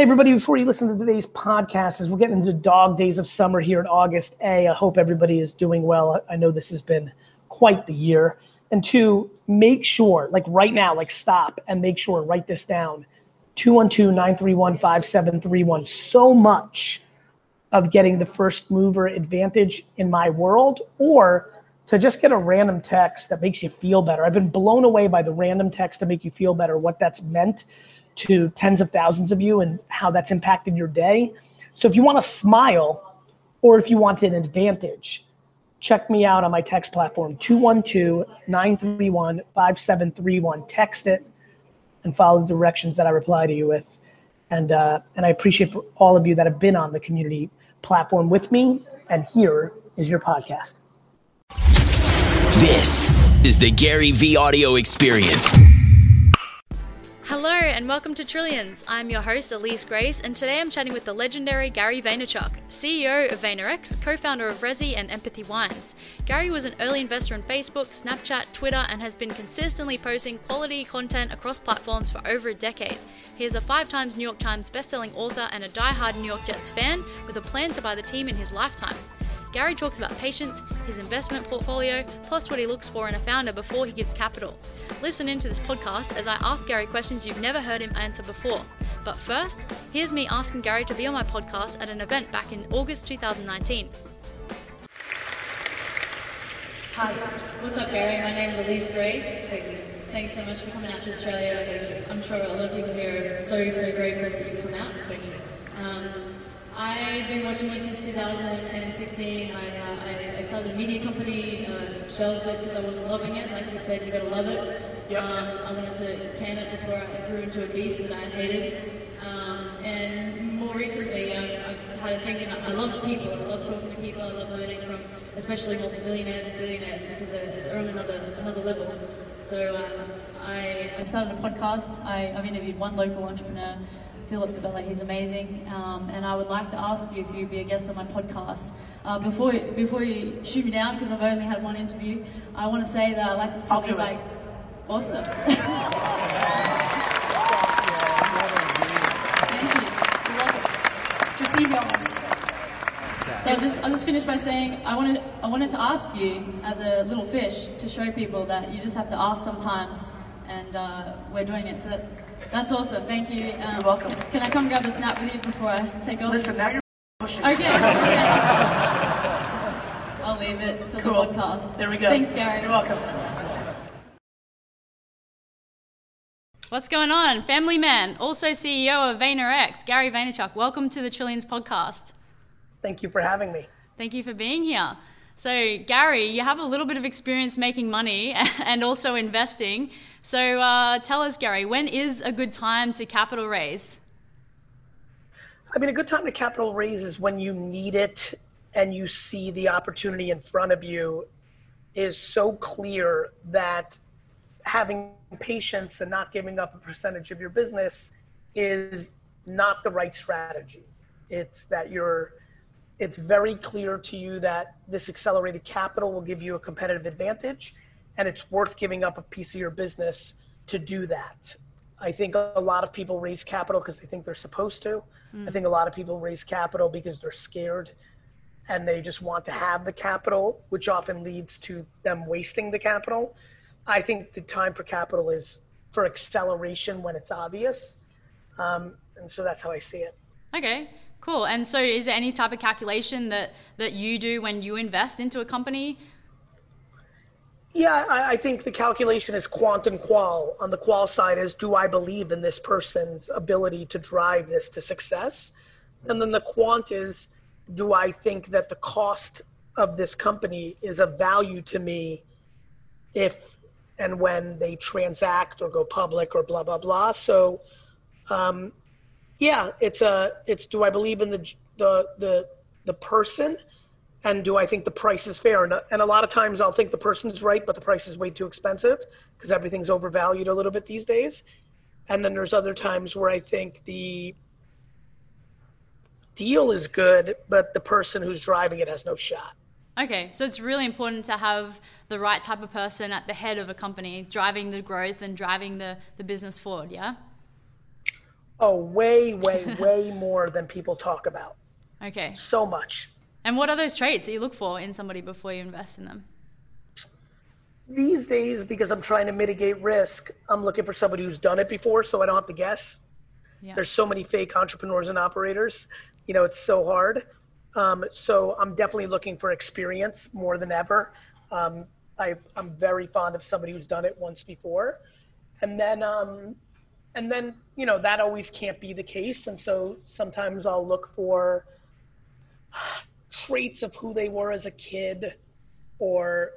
Hey, everybody, before you listen to today's podcast, as we're getting into dog days of summer here in August, A, I hope everybody is doing well. I know this has been quite the year. And two, make sure, like right now, like stop and make sure, write this down, 212-931-5731. So much of getting the first mover advantage in my world, or to just get a random text that makes you feel better. I've been blown away by the random text to make you feel better, what that's meant to tens of thousands of you and how that's impacted your day. So if you want to smile or if you want an advantage, check me out on my text platform, 212-931-5731. Text it and follow the directions that I reply to you with. And I appreciate for all of you that have been on the community platform with me. And here is your podcast. This is the Gary V Audio Experience. Hello and welcome to Trillions. I'm your host, Elise Grace, and today I'm chatting with the legendary Gary Vaynerchuk, CEO of VaynerX, co-founder of Resy and Empathy Wines. Gary was an early investor in Facebook, Snapchat, Twitter, and has been consistently posting quality content across platforms for over a decade. He is a 5-time New York Times bestselling author and a die-hard New York Jets fan with a plan to buy the team in his lifetime. Gary talks about patience, his investment portfolio, plus what he looks for in a founder before he gives capital. Listen into this podcast as I ask Gary questions you've never heard him answer before. But first, here's me asking Gary to be on my podcast at an event back in August 2019. Hi. What's up, Gary? My name's Elise Grace. Thanks so much for coming out to Australia. I'm sure a lot of people here are so grateful that you've come out. Thank you. I've been watching you since 2016. I started a media company, shelved it because I wasn't loving it. Like you said, you gotta love it. Yep. I wanted to can it before I grew into a beast that I hated. And more recently, I've had a thinking, I love people. I love talking to people. I love learning from especially multi-billionaires and billionaires because they're on another level. So I started a podcast. I've interviewed one local entrepreneur, Philip DeBella. He's amazing, and I would like to ask you if you'd be a guest on my podcast. Before you shoot me down, because I've only had one interview, I want to say that I like to tell you like, awesome. Thank you. You're welcome. Just email me. So I'll just finish by saying I wanted to ask you as a little fish to show people that you just have to ask sometimes, and we're doing it. So that's awesome. Thank you. You're welcome. Can I come grab a snap with you before I take off? Listen, now you're pushing. Okay. I'll leave it to Cool. the podcast. There we go. Thanks, Gary. You're welcome. What's going on? Family man, also CEO of VaynerX, Gary Vaynerchuk. Welcome to the Trillions podcast. Thank you for having me. Thank you for being here. So, Gary, you have a little bit of experience making money and also investing. So tell us, Gary, when is a good time to capital raise? I mean, a good time to capital raise is when you need it and you see the opportunity in front of you is so clear that having patience and not giving up a percentage of your business is not the right strategy. It's that it's very clear to you that this accelerated capital will give you a competitive advantage, and it's worth giving up a piece of your business to do that. I think a lot of people raise capital because they think they're supposed to. I think a lot of people raise capital because they're scared and they just want to have the capital, which often leads to them wasting the capital. I think the time for capital is for acceleration when it's obvious. And so that's how I see it. Okay, cool. And so is there any type of calculation that you do when you invest into a company? Yeah, I think the calculation is quant and qual. On the qual side is, do I believe in this person's ability to drive this to success? And then the quant is, do I think that the cost of this company is of value to me if and when they transact or go public or blah, blah, blah. So, it's do I believe in the person? And do I think the price is fair? And a lot of times I'll think the person's right, but the price is way too expensive because everything's overvalued a little bit these days. And then there's other times where I think the deal is good, but the person who's driving it has no shot. Okay, so it's really important to have the right type of person at the head of a company, driving the growth and driving the business forward, yeah? Oh, way, way, way more than people talk about. Okay. So much. And what are those traits that you look for in somebody before you invest in them? These days, because I'm trying to mitigate risk, I'm looking for somebody who's done it before so I don't have to guess. Yeah. There's so many fake entrepreneurs and operators. It's so hard. So I'm definitely looking for experience more than ever. I'm very fond of somebody who's done it once before. And then, that always can't be the case. And so sometimes I'll look for traits of who they were as a kid or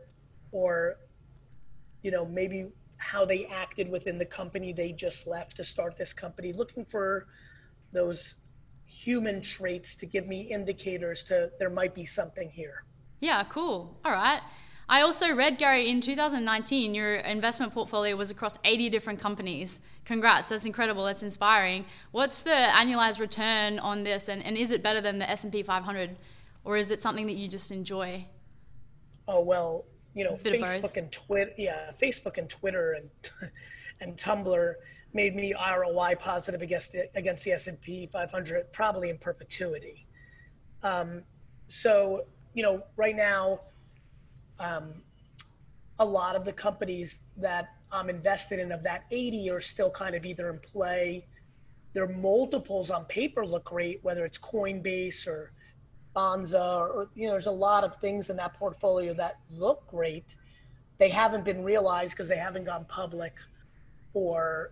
maybe how they acted within the company they just left to start this company, looking for those human traits to give me indicators to there might be something here. Yeah, cool. All right. I also read, Gary, in 2019, your investment portfolio was across 80 different companies. Congrats, that's incredible, that's inspiring. What's the annualized return on this, and is it better than the S&P 500, or is it something that you just enjoy? Oh, well, Facebook and Twitter and Tumblr made me ROI positive against the S&P 500 probably in perpetuity. So right now, a lot of the companies that I'm invested in of that 80 are still kind of either in play. Their multiples on paper look great, whether it's Coinbase or Bonza, or there's a lot of things in that portfolio that look great. They haven't been realized because they haven't gone public, or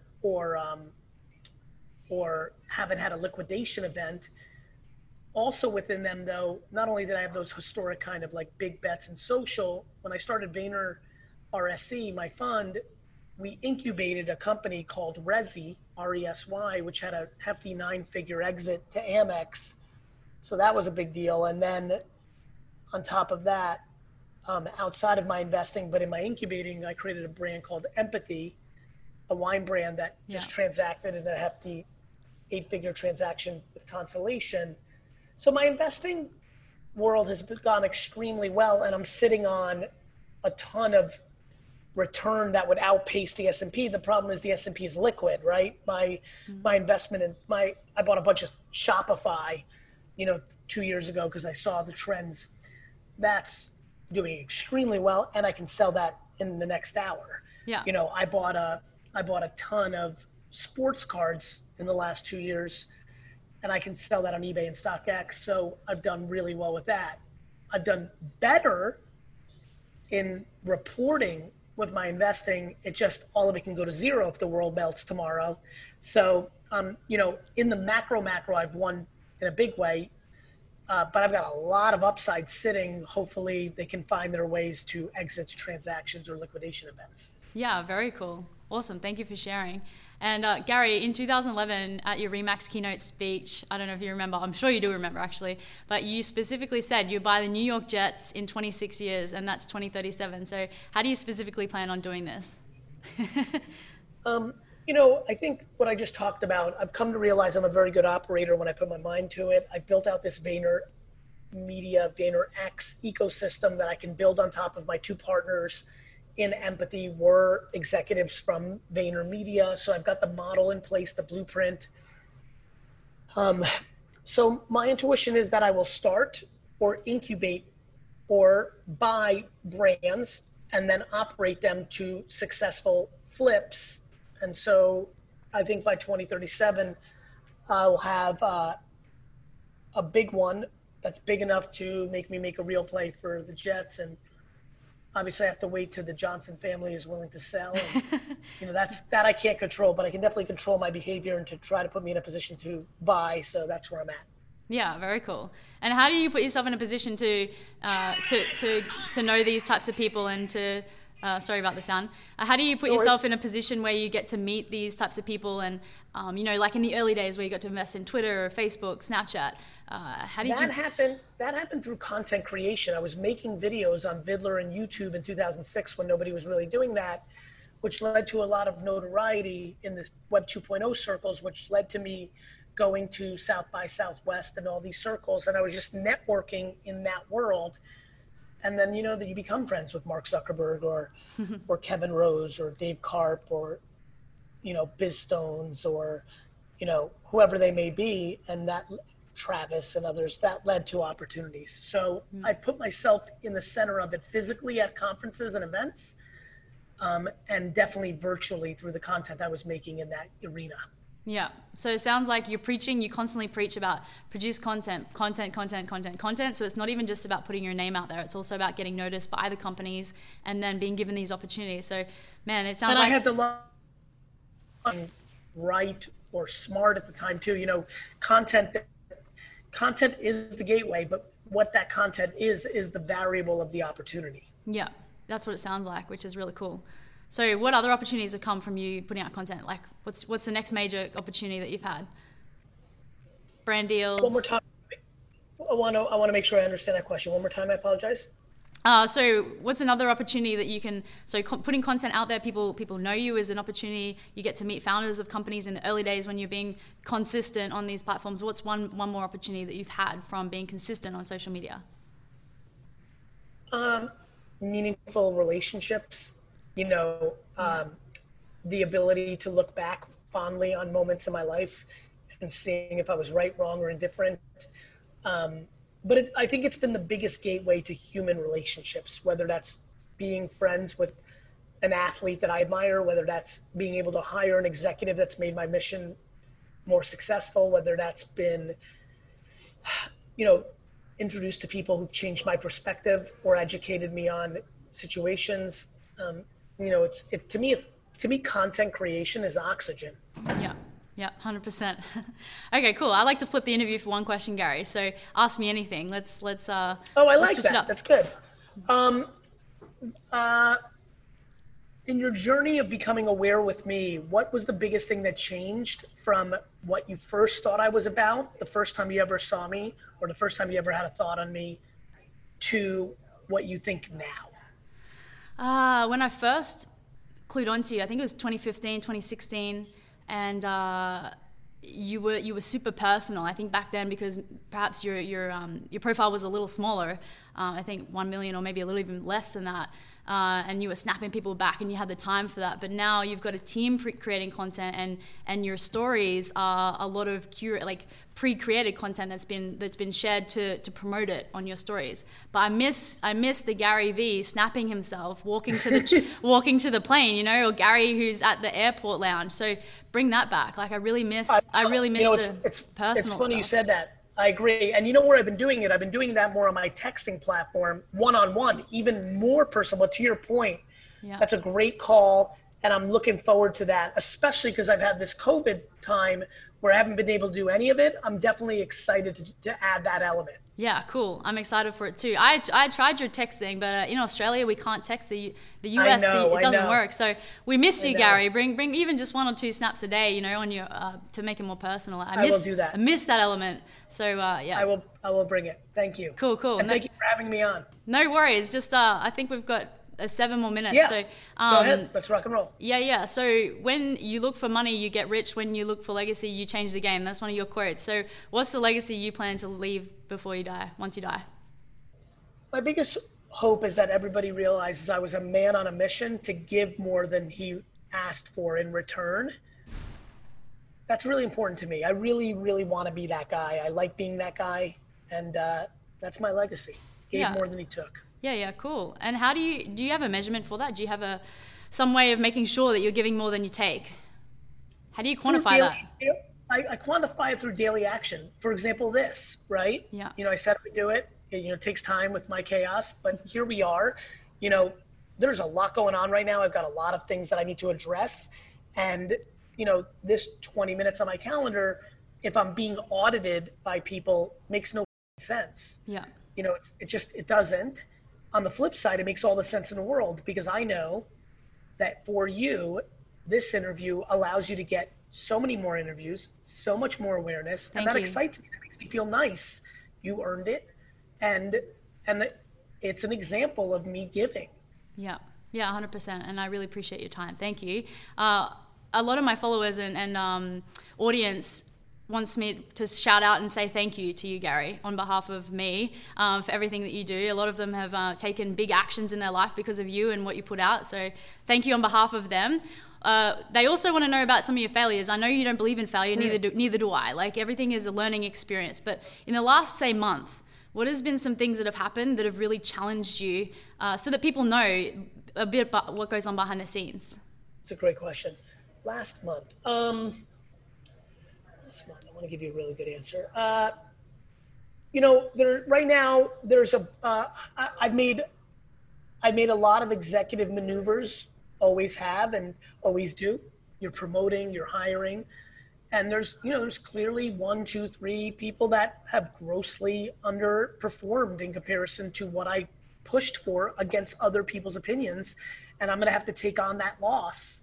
haven't had a liquidation event. Also within them, though, not only did I have those historic kind of like big bets in social, when I started Vayner RSC, my fund, we incubated a company called Resy, RESY, which had a hefty 9-figure exit to Amex. So that was a big deal. And then on top of that, outside of my investing, but in my incubating, I created a brand called Empathy, a wine brand that just transacted in a hefty 8-figure transaction with Constellation. So my investing world has gone extremely well, and I'm sitting on a ton of return that would outpace the S&P. The problem is the S&P is liquid, right? My investment in I bought a bunch of Shopify, 2 years ago because I saw the trends. That's doing extremely well, and I can sell that in the next hour. Yeah. I bought a ton of sports cards in the last 2 years, and I can sell that on eBay and StockX. So I've done really well with that. I've done better in reporting with my investing. It just, all of it can go to zero if the world melts tomorrow. So, in the macro, I've won in a big way, but I've got a lot of upside sitting. Hopefully they can find their ways to exits, transactions, or liquidation events. Yeah, very cool. Awesome. Thank you for sharing. And Gary, in 2011 at your Remax keynote speech, I don't know if you remember, I'm sure you do remember actually, but you specifically said you buy the New York Jets in 26 years, and that's 2037. So how do you specifically plan on doing this? I think what I just talked about, I've come to realize I'm a very good operator when I put my mind to it. I've built out this Vayner Media, VaynerX ecosystem that I can build on top of my two partners in Empathy were executives from Vayner Media. So I've got the model in place, the blueprint. So my intuition is that I will start or incubate or buy brands and then operate them to successful flips. And so I think by 2037, I'll have a big one that's big enough to make me make a real play for the Jets. And obviously I have to wait till the Johnson family is willing to sell. And, that I can't control, but I can definitely control my behavior and to try to put me in a position to buy. So that's where I'm at. Yeah, very cool. And how do you put yourself in a position to know these types of people and to, sorry about the sound. How do you put yourself in a position where you get to meet these types of people and, like in the early days where you got to invest in Twitter or Facebook, Snapchat? That happened through content creation. I was making videos on Vidler and YouTube in 2006 when nobody was really doing that, which led to a lot of notoriety in the Web 2.0 circles, which led to me going to South by Southwest and all these circles. And I was just networking in that world. And then, that you become friends with Mark Zuckerberg or Kevin Rose or Dave Karp or, Biz Stones or, whoever they may be, and that Travis and others, that led to opportunities. So I put myself in the center of it physically at conferences and events, and definitely virtually through the content I was making in that arena. Yeah. So it sounds like you constantly preach about produce content. So it's not even just about putting your name out there. It's also about getting noticed by the companies and then being given these opportunities. So, man, it sounds like... And I had the right or smart at the time too. Content is the gateway, but what that content is the variable of the opportunity. Yeah, that's what it sounds like, which is really cool. So what other opportunities have come from you putting out content? Like what's the next major opportunity that you've had? Brand deals? One more time. I want to make sure I understand that question. One more time, I apologize. So what's another opportunity that you can, putting content out there, people know you is an opportunity. You get to meet founders of companies in the early days when you're being consistent on these platforms. What's one more opportunity that you've had from being consistent on social media? Meaningful relationships, the ability to look back fondly on moments in my life and seeing if I was right, wrong, or indifferent. But I think it's been the biggest gateway to human relationships, whether that's being friends with an athlete that I admire, whether that's being able to hire an executive that's made my mission more successful, whether that's been, introduced to people who've changed my perspective or educated me on situations. To me, content creation is oxygen. Yeah, 100%. Okay, cool. I like to flip the interview for one question, Gary. So ask me anything. Let's I like that. That's good. In your journey of becoming aware with me, what was the biggest thing that changed from what you first thought I was about, the first time you ever saw me, or the first time you ever had a thought on me, to what you think now? When I first clued onto you, I think it was 2015, 2016, and you were super personal. I think back then, because perhaps your profile was a little smaller, I think 1 million or maybe a little even less than that, and you were snapping people back and you had the time for that. But now you've got a team creating content, and your stories are a lot of pre-created content that's been shared to promote it on your stories. But I miss the Gary V snapping himself, walking to the plane, or Gary who's at the airport lounge. So bring that back. I really miss the personal It's funny stuff. You said that. I agree. And where I've been doing it? I've been doing that more on my texting platform, one-on-one, even more personal. But to your point, That's a great call. And I'm looking forward to that, especially because I've had this COVID time where I haven't been able to do any of it. I'm definitely excited to add that element. Yeah, cool. I'm excited for it too. I tried your texting, but in Australia we can't text the US. It doesn't work. So we miss you, Gary. Bring even just 1 or 2 snaps a day, on your to make it more personal. I will do that. I miss that element. So yeah. I will bring it. Thank you. Cool. And thank you for having me on. No worries. Just I think we've got 7 more minutes. Yeah. So, go ahead. Let's rock and roll. Yeah. So when you look for money, you get rich. When you look for legacy, you change the game. That's one of your quotes. So what's the legacy you plan to leave before you die, once you die? My biggest hope is that everybody realizes I was a man on a mission to give more than he asked for in return. That's really important to me. I really, really want to be that guy. I like being that guy. And that's my legacy. Gave more than he took. Yeah, cool. And how do you have a measurement for that? Do you have some way of making sure that you're giving more than you take? How do you quantify that? I quantify it through daily action. For example, this, right? Yeah. I said I would do it. It takes time with my chaos, but here we are. There's a lot going on right now. I've got a lot of things that I need to address. And, this 20 minutes on my calendar, if I'm being audited by people, makes no sense. Yeah. It doesn't. On the flip side, it makes all the sense in the world, because I know that for you, this interview allows you to get so many more interviews, so much more awareness. Thank and that you. excites me. That makes me feel nice. You earned it. And it's an example of me giving. Yeah, 100%. And I really appreciate your time. Thank you. A lot of my followers and audience wants me to shout out and say thank you to you, Gary, on behalf of me, for everything that you do. A lot of them have taken big actions in their life because of you and what you put out. So thank you on behalf of them. They also want to know about some of your failures. I know you don't believe in failure, neither do I. Like, everything is a learning experience. But in the last, say, month, what has been some things that have happened that have really challenged you, so that people know a bit about what goes on behind the scenes? It's a great question. Last month, I want to give you a really good answer. Right now there's I've made a lot of executive maneuvers, always have and always do. You're promoting, you're hiring, and there's clearly 1, 2, 3 people that have grossly underperformed in comparison to what I pushed for against other people's opinions, and I'm going to have to take on that loss.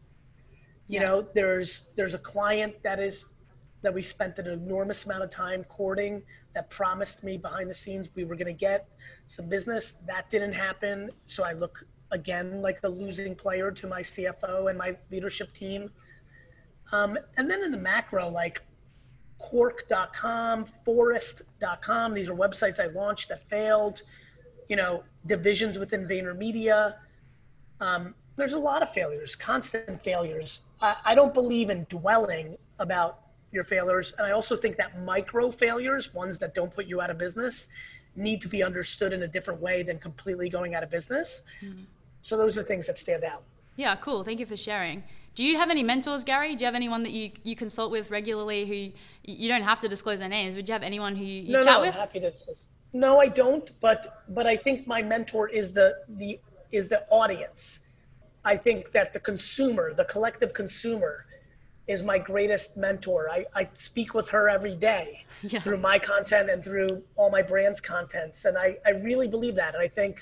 There's a client that we spent an enormous amount of time courting, that promised me behind the scenes we were going to get some business. That didn't happen. So I look again like a losing player to my CFO and my leadership team. And then in the macro, like Quark.com, Forest.com, these are websites I launched that failed, divisions within VaynerMedia. There's a lot of failures, constant failures. I don't believe in dwelling about your failures. And I also think that micro failures, ones that don't put you out of business, need to be understood in a different way than completely going out of business. Mm-hmm. So those are things that stand out. Yeah, cool. Thank you for sharing. Do you have any mentors, Gary? Do you have anyone that you consult with regularly who, you don't have to disclose their names, but do you have anyone who you chat with? I'm happy to disclose. No, I don't. But I think my mentor is the audience. I think that the consumer, the collective consumer, is my greatest mentor. I speak with her every day through my content and through all my brand's contents. And I really believe that. And I think,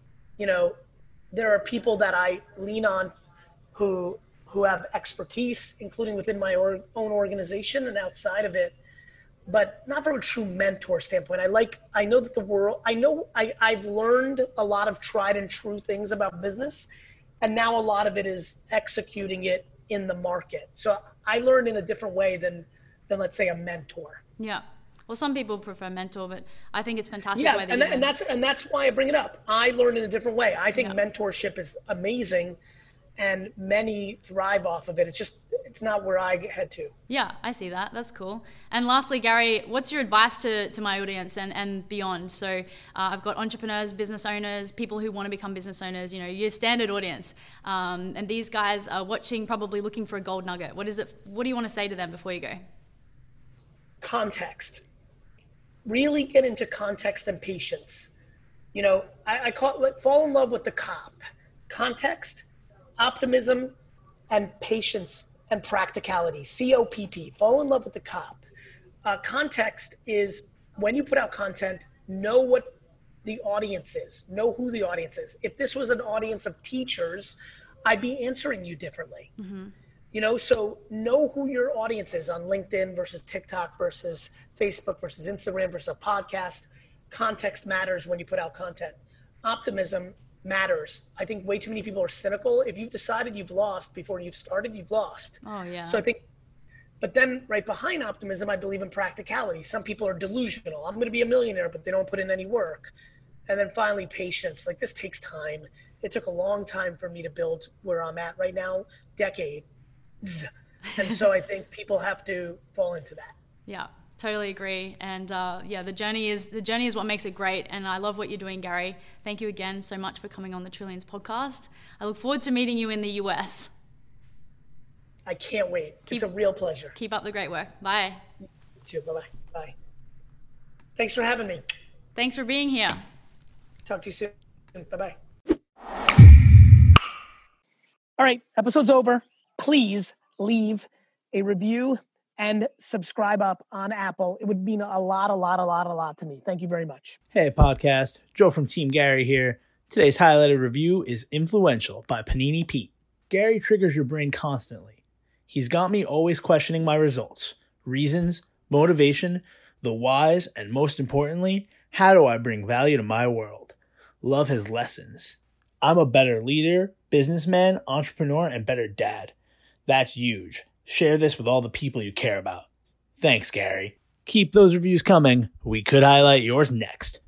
there are people that I lean on who have expertise, including within my own organization and outside of it, but not from a true mentor standpoint. I know that I've learned a lot of tried and true things about business, and now a lot of it is executing it in the market. So I learned in a different way than let's say a mentor. Yeah. Well, some people prefer mentor, but I think it's fantastic. Yeah, and that's why I bring it up. I learned in a different way. I think mentorship is amazing, and many thrive off of it. It's not where I head to. Yeah, I see that. That's cool. And lastly, Gary, what's your advice to my audience and beyond? So I've got entrepreneurs, business owners, people who want to become business owners, your standard audience. And these guys are watching, probably looking for a gold nugget. What do you want to say to them before you go? Context. Really get into context and patience. I call it fall in love with the COP. Context, optimism, and patience and practicality. COPP. Fall in love with the COP. Context is when you put out content, know what the audience is. Know who the audience is. If this was an audience of teachers, I'd be answering you differently. Mm-hmm. So know who your audience is on LinkedIn versus TikTok versus Facebook versus Instagram versus a podcast. Context matters when you put out content. Optimism matters. I think way too many people are cynical. If you've decided you've lost before you've started, you've lost. Oh, yeah. So I think, but then right behind optimism, I believe in practicality. Some people are delusional. I'm going to be a millionaire, but they don't put in any work. And then finally, patience. Like, this takes time. It took a long time for me to build where I'm at right now, decade. And so I think people have to fall into that. Yeah, totally agree. And the journey is what makes it great. And I love what you're doing, Gary. Thank you again so much for coming on the Trillions podcast. I look forward to meeting you in the US. I can't wait. It's a real pleasure. Keep up the great work. Bye. You too. Bye-bye. Bye. Thanks for having me. Thanks for being here. Talk to you soon. Bye-bye. All right, episode's over. Please leave a review and subscribe up on Apple. It would mean a lot to me. Thank you very much. Hey, podcast. Joe from Team Gary here. Today's highlighted review is Influential by Panini Pete. Gary triggers your brain constantly. He's got me always questioning my results, reasons, motivation, the whys, and most importantly, how do I bring value to my world? Love his lessons. I'm a better leader, businessman, entrepreneur, and better dad. That's huge. Share this with all the people you care about. Thanks, Gary. Keep those reviews coming. We could highlight yours next.